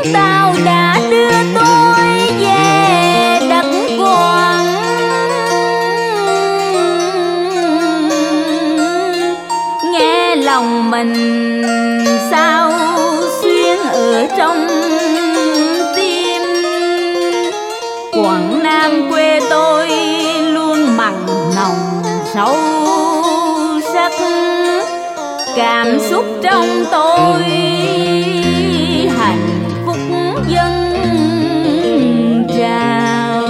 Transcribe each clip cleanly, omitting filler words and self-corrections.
tàu đã đưa tôi về đất Quảng. Nghe lòng mình sao xuyên ở trong tim. Quảng Nam quê tôi luôn mặn nồng sâu sắc, cảm xúc trong tôi hạnh phúc dâng trào.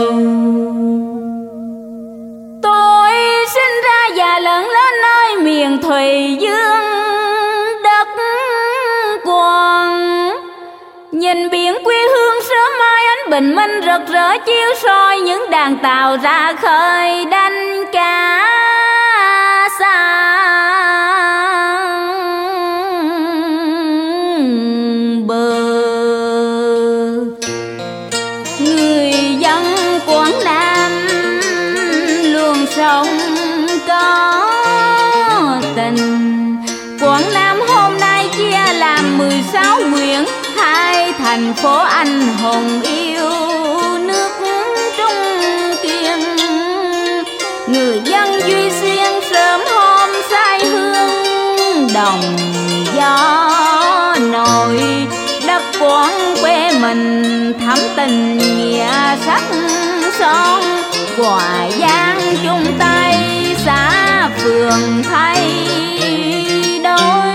Tôi sinh ra và lớn lên nơi miền Thùy Dương đất Quảng. Nhìn biển quê hương sớm mai ánh bình minh rực rỡ chiếu soi những đàn tàu ra khơi đánh cá sang bờ. Người dân Quảng Nam luôn sống có tình. Quảng Nam hôm nay chia làm 16 huyện, 2 thành phố anh hùng yêu nước Trung Kiên. Người dân Duy Xuyên sớm hôm say hương đồng gió nổi. Đất Quảng quê mình thắm tình nghĩa sắc son. Hoài Giang chung tay xã phường thay đổi.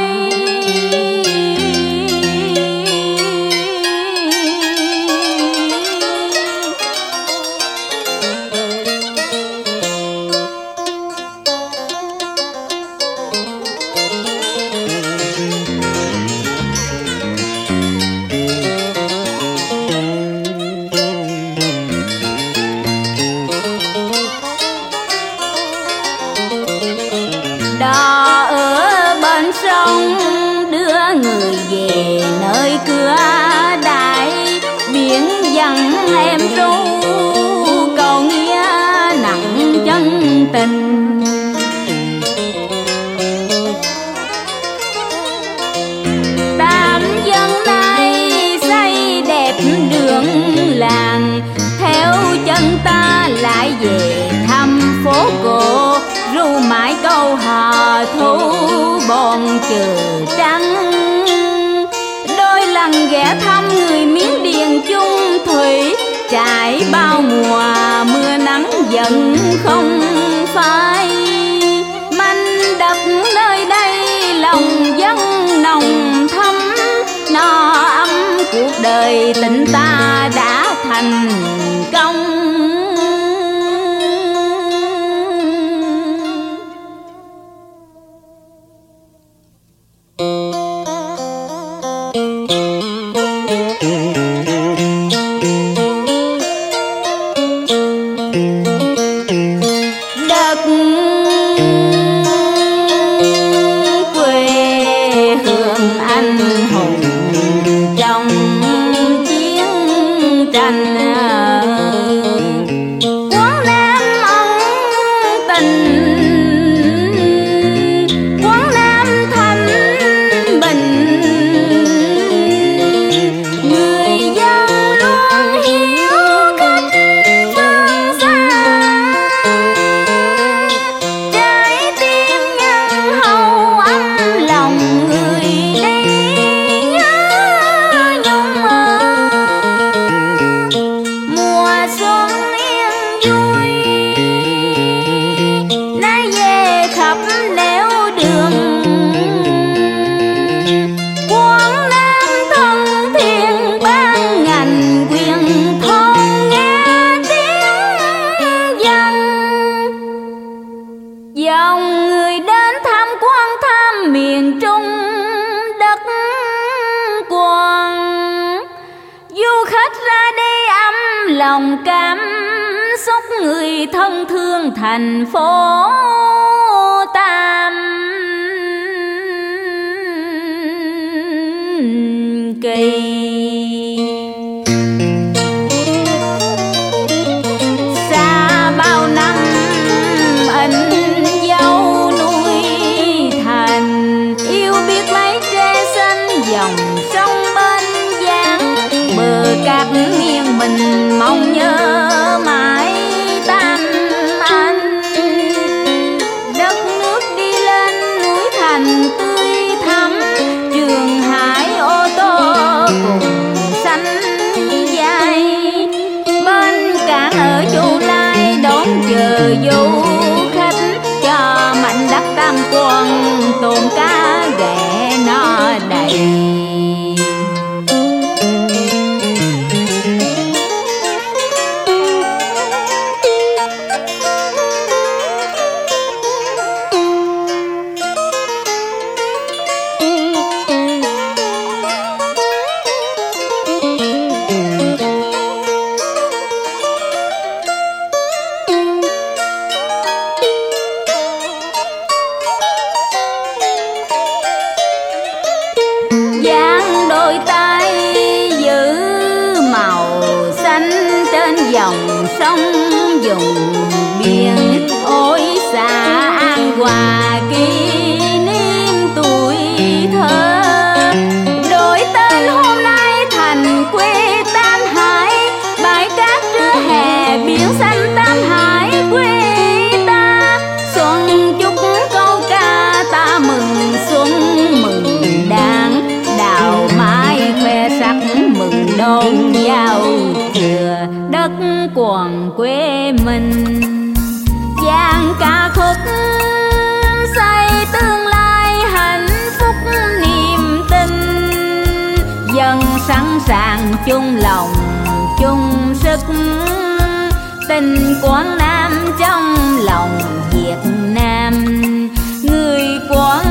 Đò ở bên sông đưa người về nơi cửa đại. Biển dần em ru cầu nghĩa nặng chân tình. Tam dân nay xây đẹp đường làng. Theo chân ta lại về thăm phố cổ. Ru mãi câu hò thu bồn chừ trắng. Đôi lần ghé thăm người Miến Điện chung thủy. Trải bao mùa mưa nắng vẫn không phai. Manh đất nơi đây lòng dân nồng thắm. No ấm cuộc đời tình ta đã thành công. Đất quê hương anh hùng trong chiến tranh. Quảng Nam ân tình, Quảng Nam thanh bình. Người dân luôn hiếu khách phương xa. Trái tim nhân hậu ấm lòng người đi nhớ nhung. Mùa xuân yên vui nay về khắp nẻo đường. Quảng Nam thân thiên ban ngành quyền thôn nghe tiếng dân. Dòng người đến tham quan thăm miền Trung đất Quảng. Du khách ra đi ấm lòng cảm xúc. Người thân thương thành phố Tam Kỳ. Xa bao năm ẩn dấu núi thành. Yêu biết mấy tre xanh dòng sông bên Giang. cát nghiêng mình mong nhớ mãi tam anh. Đất nước đi lên núi thành tươi thắm, Trường Hải ô tô cùng xanh dài. Bên cảng ở Chu Lai đón chờ du khách, cho mảnh đất Tam Quan tôm cá ghẹ no đầy. Giang đôi tay giữ màu xanh trên dòng sông vùng biển, ôi xa An Hòa kỷ niệm tuổi thơ. Đổi tên hôm nay thành quê Tam Hải, bãi cát trưa hè biển xanh Tam Hải quê ta. Xuân chúc câu ca ta mừng xuân mừng đàn, đào mãi khoe sắc mừng đón giao thừa đất quần quê mình. Giang ca khúc xây tương lai hạnh phúc niềm tin, dân sẵn sàng chung lòng chung sức, tình Quảng Nam trong lòng Việt Nam. Người Quảng